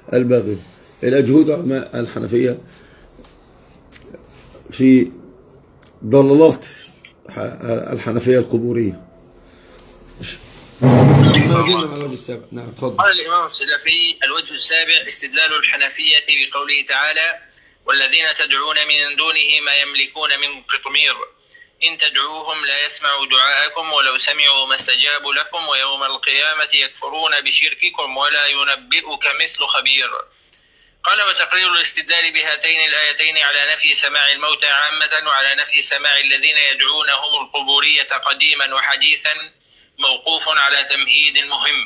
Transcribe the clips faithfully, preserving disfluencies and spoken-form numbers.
الباغي. إلى جهود علماء الحنفية في ضلالات الحنفية القبورية. نعم تفضل. قال الإمام السلفي: الوجه السابع استدلال الحنفية بقوله تعالى: والذين تدعون من دونه ما يملكون من قطمير إن تدعوهم لا يسمعوا دعاءكم ولو سمعوا ما استجابوا لكم ويوم القيامة يكفرون بشرككم ولا ينبئك مثل خبير. قال: وتقرير الاستدلال بهاتين الآيتين على نفي سماع الموتى عامة وعلى نفي سماع الذين يدعونهم القبورية قديما وحديثا موقوف على تمهيد مهم،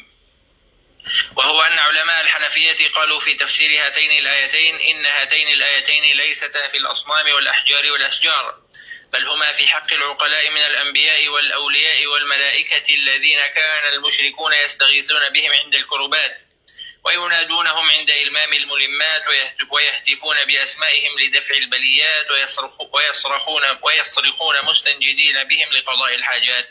وهو أن علماء الحنفية قالوا في تفسير هاتين الآيتين إن هاتين الآيتين ليستا في الأصنام والأحجار والأشجار، بل هما في حق العقلاء من الأنبياء والأولياء والملائكة الذين كان المشركون يستغيثون بهم عند الكربات وينادونهم عند إلمام الملمات ويهتفون بأسمائهم لدفع البليات ويصرخون, ويصرخون مستنجدين بهم لقضاء الحاجات.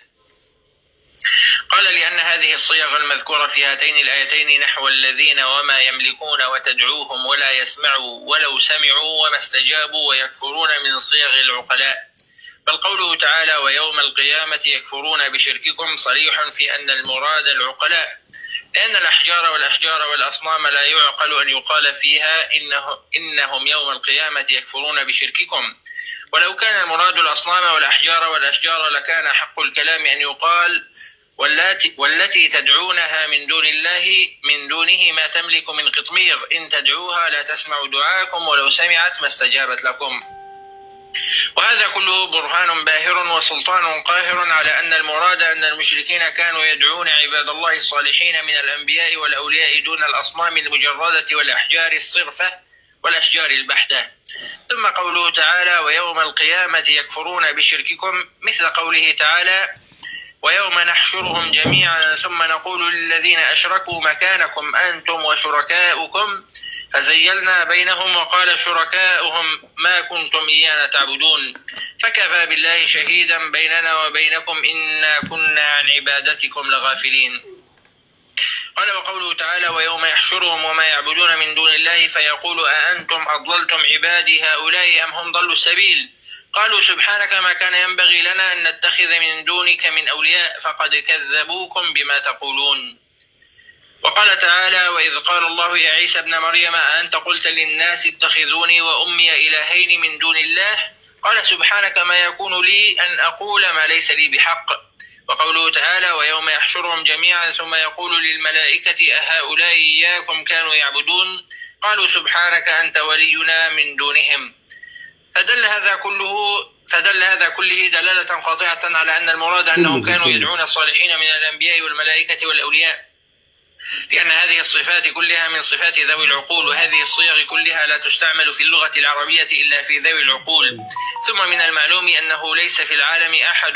قال: لأن هذه الصيغ المذكورة في هاتين الآيتين نحو الذين وما يملكون وتدعوهم ولا يسمعوا ولو سمعوا وما استجابوا ويكفرون من صيغ العقلاء، بل قوله تعالى: ويوم القيامة يكفرون بشرككم صريح في أن المراد العقلاء، لأن الأحجار والأشجار والأصنام لا يعقل أن يقال فيها إنه إنهم يوم القيامة يكفرون بشرككم، ولو كان المراد الأصنام والأحجار والأشجار لكان حق الكلام أن يقال: والتي, والتي تدعونها من دون الله من دونه ما تملك من قطمير إن تدعوها لا تسمع دعاءكم ولو سمعت ما استجابت لكم. وهذا كله برهان باهر وسلطان قاهر على أن المراد أن المشركين كانوا يدعون عباد الله الصالحين من الأنبياء والأولياء دون الأصنام المجردة والأحجار الصرفة والأشجار البحتة. ثم قوله تعالى: ويوم القيامة يكفرون بشرككم، مثل قوله تعالى: ويوم نحشرهم جميعا ثم نقول للذين أشركوا مكانكم أنتم وشركاؤكم فزيلنا بينهم وقال شركاؤهم ما كنتم إيانا تعبدون فكفى بالله شهيدا بيننا وبينكم إنا كنا عن عبادتكم لغافلين. قال: وقوله تعالى: ويوم يحشرهم وما يعبدون من دون الله فيقول أأنتم أضللتم عبادي هؤلاء أم هم ضلوا السبيل قالوا سبحانك ما كان ينبغي لنا أن نتخذ من دونك من أولياء فقد كذبوكم بما تقولون. وقال تعالى: وإذ قال الله يا عيسى ابن مريم أأنت قلت للناس اتخذوني وأمي إلهين من دون الله قال سبحانك ما يكون لي أن أقول ما ليس لي بحق. وقوله تعالى: ويوم يحشرهم جميعا ثم يقول للملائكة أهؤلاء إياكم كانوا يعبدون قالوا سبحانك أنت ولينا من دونهم. فدل هذا كله فدل هذا كله دلالة قاطعة على أن المراد أنهم كانوا يدعون الصالحين من الأنبياء والملائكة والأولياء، لأن هذه الصفات كلها من صفات ذوي العقول، وهذه الصيغ كلها لا تستعمل في اللغة العربية إلا في ذوي العقول. ثم من المعلوم أنه ليس في العالم أحد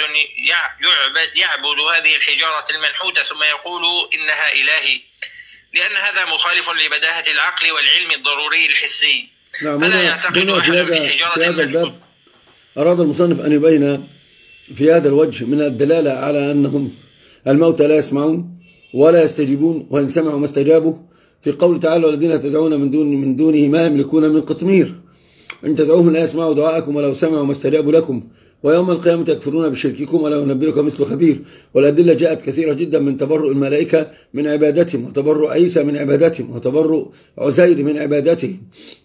يعبد, يعبد هذه الحجارة المنحوتة ثم يقول إنها إلهي، لأن هذا مخالف لبداهة العقل والعلم الضروري الحسي. فلا يعتقد أحد في حجارة في هذا الباب أراد المصنف أن يبين في هذا الوجه من الدلالة على أنهم الموتى لا يسمعون ولا يستجيبون وإن سمعوا ما استجابوا في قول تعالى: والذين تدعون من دون من دونه ما يملكون من قطمير إن تدعوهم لا يسمعوا دعاءكم ولو سمعوا ما استجابوا لكم ويوم القيامة يكفرون بشرككم ولا ينبئك مثل خبير. والأدلة جاءت كثيرة جدا من تبرؤ الملائكة من عبادتهم وتبرؤ عيسى من عبادتهم وتبرؤ عزير من عبادتهم.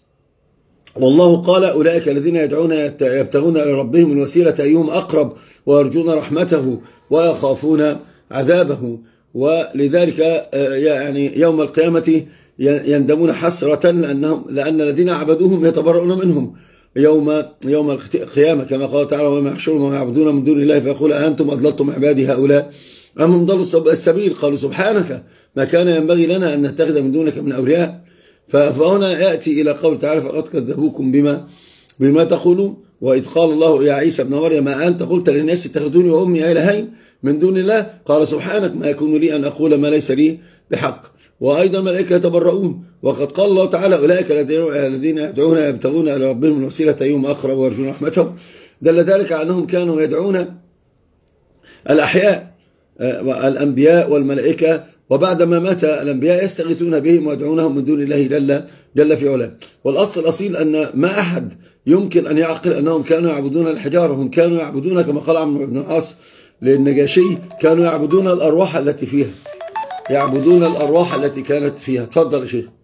والله قال: أولئك الذين يدعون يبتغون إلى ربهم الوسيلة أيهم أقرب ويرجون رحمته ويخافون عذابه. ولذلك يعني يوم القيامة يندمون حسرة لأنهم لأن الذين عبدوهم يتبرؤون منهم يوم يوم القيامة، كما قال تعالى: وما يحشرون وما يعبدون من دون الله فيقول أنتم أضللتم عبادي هؤلاء أم هم ضلوا السبيل قالوا سبحانك ما كان ينبغي لنا أن نتخذ من دونك من أولياء. فهنا يأتي إلى قول تعالى: فقد كذبوكم بما بما تقولون. وإذ قال الله يا عيسى ابن مريم أنت قلت للناس اتخذوني وأمي إلهين من دون الله قال سبحانك ما يكون لي أن أقول ما ليس لي بحق. وأيضا الملائكة يتبرؤون. وقد قال الله تعالى: أولئك الذين يدعون يبتغون إلى ربهم الوسيلة أيهم أقرب ويرجون رحمته. دل ذلك على أنهم كانوا يدعون الأحياء الأنبياء والملائكة وبعدما مات الأنبياء يستغيثون بهم ويدعونهم من دون الله جل, جل في علاه. والأصل الأصيل أن ما أحد يمكن أن يعقل أنهم كانوا يعبدون الحجارة، هم كانوا يعبدون كما قال عمرو بن العاص للنجاشي كانوا يعبدون الأرواح التي فيها، يعبدون الأرواح التي كانت فيها. تفضل يا شيخ.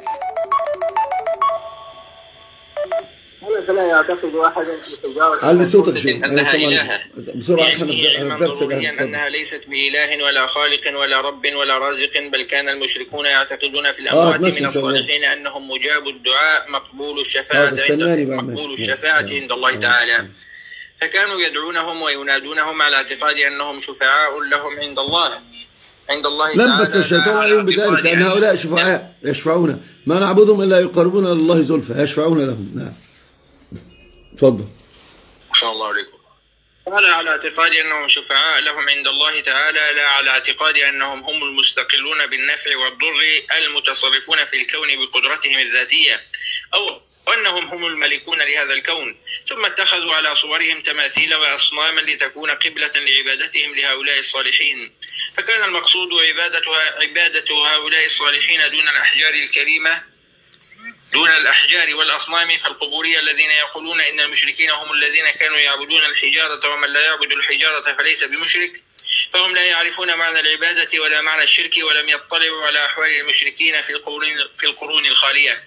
فلا يعتقد أحد في الحجارة علي صوتك شيخ أنها إلهة بسرعة علما ضروريا أنها ليست بإله ولا خالق ولا رب ولا رازق، بل كان المشركون يعتقدون في الأموات آه من الصالحين أنهم مجاب الدعاء مقبول الشفاعة آه عند مقبول الشفاعة عند الله تعالى، فكانوا يدعونهم وينادونهم على اعتقاد أنهم شفعاء لهم عند الله عند الله تعالى. لبس الشيطان عليهم بذلك أن هؤلاء شفعاء يشفعون، ما نعبدهم إلا يقربون إلى الله زلفى، يشفعون لهم. نعم تفضل. ما شاء الله عليكم. قال على اعتقاد أنهم شفعاء لهم عند الله تعالى، لا على اعتقاد أنهم هم المستقلون بالنفع والضر المتصرفون في الكون بقدرتهم الذاتية، أو وأنهم هم الملكون لهذا الكون، ثم اتخذوا على صورهم تماثيل وأصناما لتكون قبلة لعبادتهم لهؤلاء الصالحين، فكان المقصود عبادتها عبادة هؤلاء الصالحين دون الأحجار الكريمة دون الأحجار والأصنام. فالقبورية الذين يقولون إن المشركين هم الذين كانوا يعبدون الحجارة ومن لا يعبد الحجارة فليس بمشرك، فهم لا يعرفون معنى العبادة ولا معنى الشرك، ولم يطلعوا على أحوال المشركين في القرون في القرون الخالية.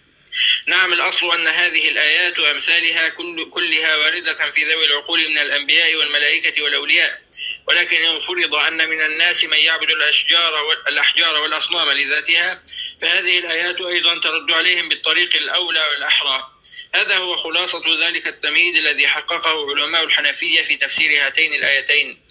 نعم، الأصل أن هذه الآيات وأمثالها كل كلها واردة في ذوي العقول من الأنبياء والملائكة والأولياء، ولكن إن فرض أن من الناس من يعبد الأشجار والأحجار والأصنام لذاتها، فهذه الآيات أيضا ترد عليهم بالطريق الأولى والأحرى. هذا هو خلاصة ذلك التمهيد الذي حققه علماء الحنفية في تفسير هاتين الآيتين.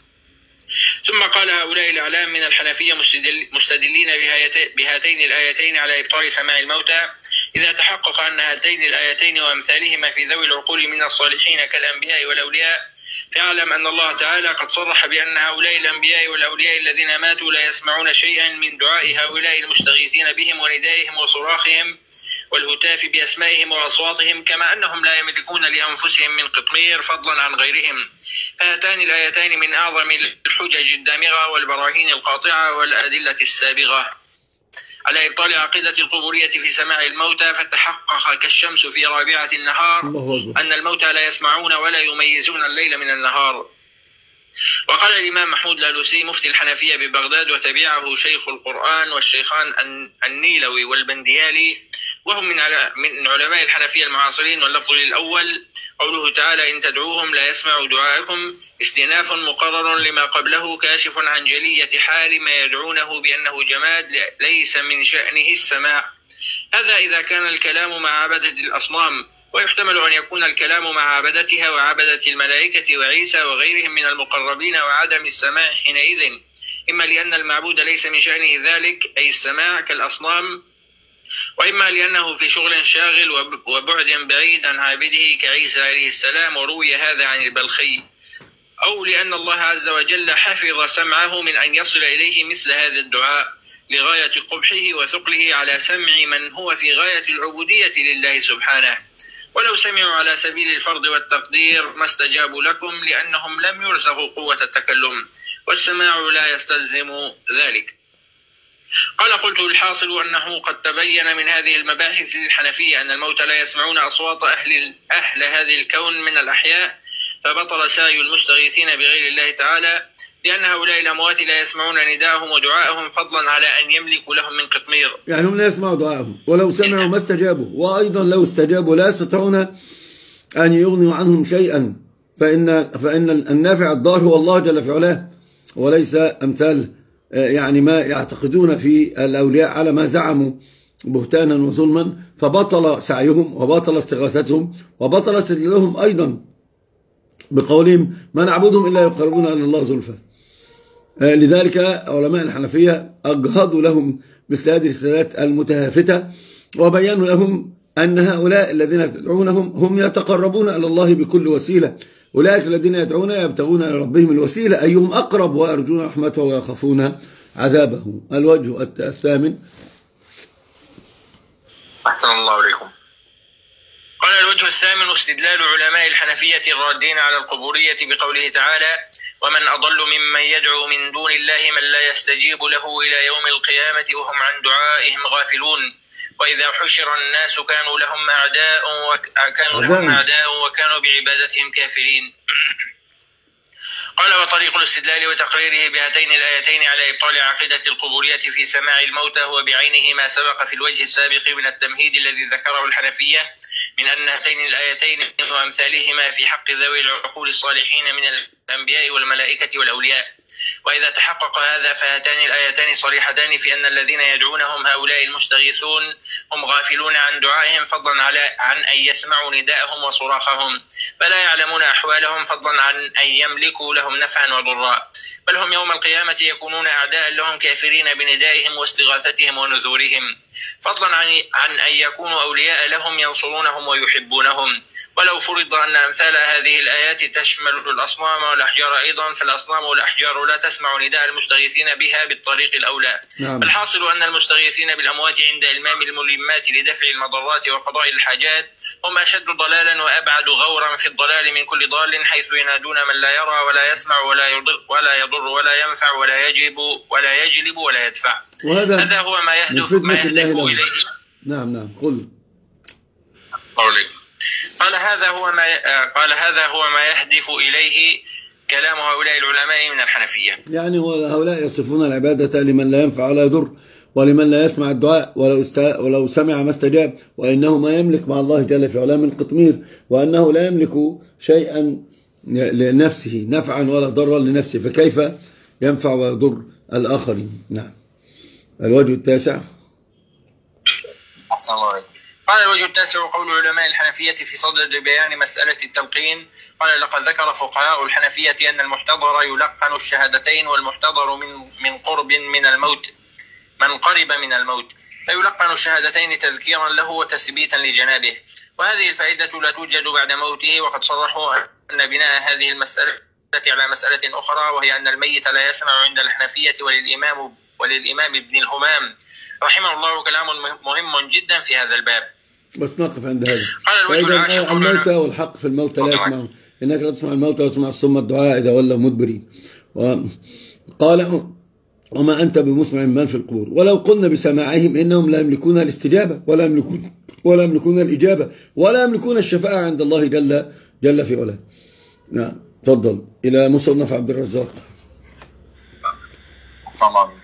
ثم قال هؤلاء الأعلام من الحنفية مستدلين بهاتين الآيتين على إبطال سماع الموتى: إذا تحقق أن هاتين الآيتين وأمثالهما في ذوي العقول من الصالحين كالأنبياء والأولياء، فاعلم أن الله تعالى قد صرح بأن هؤلاء الأنبياء والأولياء الذين ماتوا لا يسمعون شيئا من دعاء هؤلاء المستغيثين بهم وندائهم وصراخهم والهتاف بأسمائهم وأصواتهم، كما أنهم لا يملكون لأنفسهم من قطمير فضلا عن غيرهم. فهاتان الآيتين من أعظم الحجج الدامغة والبراهين القاطعة والأدلة السابغة على إبطال عقيدة القبورية في سماع الموتى، فتحقق كالشمس في رابعة النهار أن الموتى لا يسمعون ولا يميزون الليل من النهار. وقال الإمام محمود الألوسي مفتي الحنفية ببغداد وتبعه شيخ القرآن والشيخان النيلوي والبنديالي وهم من من علماء الحنفية المعاصرين، واللفظ للأول قوله تعالى: إن تدعوهم لا يسمعوا دعاءكم، استئناف مقرر لما قبله كاشف عن جلية حال ما يدعونه بأنه جماد ليس من شأنه السماع. هذا إذا كان الكلام مع عبدة الأصنام، ويحتمل أن يكون الكلام مع عبدتها وعبدة الملائكة وعيسى وغيرهم من المقربين وعدم السماع حينئذ، إما لأن المعبود ليس من شأنه ذلك أي السماع كالأصنام، وإما لأنه في شغل شاغل وبعد بعيد عن عابده كعيسى عليه السلام، وروي هذا عن البلخي، أو لأن الله عز وجل حفظ سمعه من أن يصل إليه مثل هذا الدعاء لغاية قبحه وثقله على سمع من هو في غاية العبودية لله سبحانه. ولو سمعوا على سبيل الفرض والتقدير ما استجابوا لكم، لأنهم لم يرزقوا قوة التكلم، والسماع لا يستلزم ذلك. قال: قلت الحاصل أنه قد تبين من هذه المباحث للحنفية أن الموتى لا يسمعون أصوات أهل, أهل هذه الكون من الأحياء، فبطل سعي المستغيثين بغير الله تعالى، لأن هؤلاء الأموات لا يسمعون نداءهم ودعاءهم فضلا على أن يملكوا لهم من قطمير. يعني هم لا يسمعوا دعاءهم، ولو سمعوا ما استجابوا، وأيضا لو استجابوا لا يستطيعون أن يغنوا عنهم شيئا، فإن, فإن النافع الضار هو الله جل في علاه، وليس أمثال يعني ما يعتقدون في الأولياء على ما زعموا بهتانا وظلما. فبطل سعيهم وبطل استغاثتهم وبطل استدلالهم أيضا بقولهم ما نعبدهم إلا يقربون إلى الله زلفى. لذلك علماء الحنفية أجهضوا لهم مثل هذه الاستدلالات المتهافتة، وبينوا لهم أن هؤلاء الذين تدعونهم هم يتقربون إلى الله بكل وسيلة، أولئك الذين يدعون يبتغون إلى ربهم الوسيلة أيهم أقرب ويرجون رحمته ويخافون عذابه. الوجه الثامن. أحسن الله عليكم. قال: الوجه الثامن استدلال علماء الحنفية الرادين على القبورية بقوله تعالى: ومن أضل ممن يدعو من دون الله من لا يستجيب له إلى يوم القيامة وهم عن دعائهم غافلون وإذا حشر الناس كانوا لهم أعداء وكانوا لهم أعداء وكانوا بعبادتهم كافرين. قال وطريق الاستدلال وتقريره بهاتين الآيتين على إبطال عقيدة القبورية في سماع الموتى هو بعينه ما سبق في الوجه السابق من التمهيد الذي ذكره الحنفية من أن هاتين الآيتين وأمثالهما في حق ذوي العقول الصالحين من الأنبياء والملائكة والأولياء. وإذا تحقق هذا فهاتان الآيتان صريحتان في أن الذين يدعونهم هؤلاء المستغيثون هم غافلون عن دعائهم فضلا على عن أن يسمعوا نداءهم وصراخهم، فلا يعلمون أحوالهم فضلا عن أن يملكوا لهم نفعا وضرا، بل هم يوم القيامة يكونون أعداء لهم كافرين بندائهم واستغاثتهم ونذورهم، فضلا عن عن أن يكونوا أولياء لهم ينصرونهم ويحبونهم. ولو فرض أن أمثال هذه الآيات تشمل الأصنام والأحجار أيضا، فالأصنام والأحجار لا تسمع نداء المستغيثين بها بالطريق الأولى. نعم. الحاصل أن المستغيثين بالأموات عند إلمام الملمات لدفع المضرات وقضاء الحاجات هم أشد ضلالا وأبعد غورا في الضلال من كل ضال، حيث ينادون من لا يرى ولا يسمع ولا يضر ولا يضر ولا ينفع ولا يجب ولا يجلب ولا يدفع. وهذا هذا هو ما يهدف, ما يهدف إليه. نعم نعم قل. قال هذا هو ما قال هذا هو ما يهدف إليه كلام هؤلاء العلماء من الحنفية. يعني هؤلاء يصفون العبادة لمن لا ينفع ولا يضر ولمن لا يسمع الدعاء ولو است... ولو سمع ما استجاب، وإنه ما يملك مع الله جل في علاه من قطمير، وأنه لا يملك شيئا لنفسه نفعا ولا ضرا لنفسه، فكيف ينفع ويضر الآخرين. نعم. الوجه التاسع. أحسن الله عليك. قال الوجه التاسع قول علماء الحنفية في صدد بيان مسألة التلقين. قال لقد ذكر فقهاء الحنفية أن المحتضر يلقن الشهادتين والمحتضر من من قرب من الموت من قرب من الموت فيلقن الشهادتين تذكيرا له وتثبيتا لجنابه، وهذه الفائدة لا توجد بعد موته. وقد صرحوا أن بناء هذه المسألة على مسألة أخرى، وهي أن الميت لا يسمع عند الحنفية وللإمام وللإمام ابن الهمام رحمه الله كلام مهم جدا في هذا الباب. بس نقف عند هذا. قال الوجه العاشر الموتى والحق في الموتى لا يسمعون، إنك لا تسمع الموتى وتسمع الصم الدعاء إذا ولوا مدبرين. وقال وما أنت بمسمع من في القبور. ولو قلنا بسماعهم إنهم لا يملكون الاستجابة ولا يملكون ولا يملكون الإجابة ولا يملكون الشفاعة عند الله جل جل في علاه. نعم. تفضل إلى مصنف عبد الرزاق. صلى الله عليه